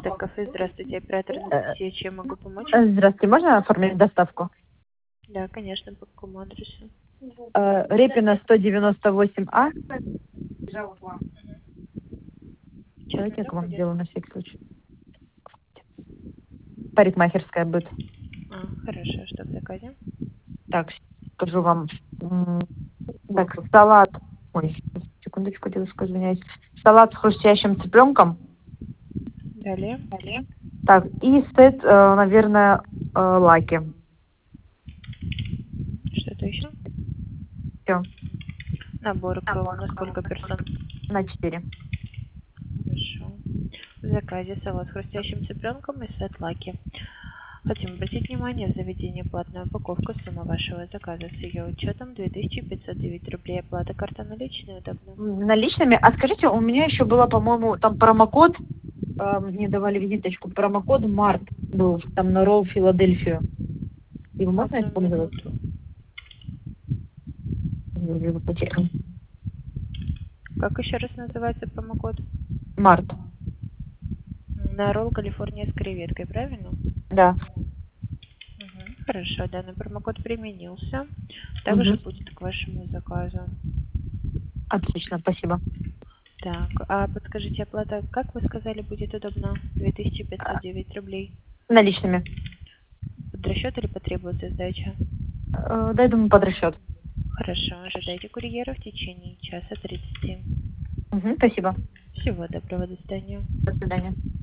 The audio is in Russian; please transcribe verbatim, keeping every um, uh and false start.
Это кафе. Здравствуйте, оператор Анастасия. Чем могу помочь? Э, Здравствуйте, можно оформить доставку? Да, конечно, по какому адресу? Э, Репина сто девяносто восемь А. Чем Давайте я к вам заходит? сделаю на всякий случай. Парикмахерская быт. А, хорошо, что в заказе? Так, скажу вам. М, Так, салат. Ой, секундочку, девушка, извиняюсь. Салат с хрустящим цыпленком. Далее. Так, и сет, э, наверное, э, лаки. Что-то еще? Все, Набор к на сколько персон? на четыре. Хорошо. В заказе салат с хрустящим цыпленком и сет лаки. Хотим обратить внимание, в заведении платная упаковка. Сумма вашего заказа с ее учетом две тысячи пятьсот девять рублей. Оплата карта наличные удобно. Наличными. А скажите, у меня еще было, по-моему, там промокод. э, Мне давали визиточку. Промокод Март был там на Роу Филадельфию. Его можно Одну использовать? минуту. Я его потеряла. Как еще раз называется промокод? Март. На ролл Калифорния с креветкой, правильно? Да. Мгм. Хорошо, данный промокод применился. Также Угу. будет к вашему заказу. Отлично, спасибо. Так, а подскажите, оплата, как вы сказали, будет удобно? две тысячи пятьсот девять рублей. Наличными. Под расчет или потребуется сдача? Э, Дай, думаю, под расчет. Хорошо, ожидайте курьера в течение часа тридцати. Угу, спасибо. Всего доброго, до свидания. До свидания.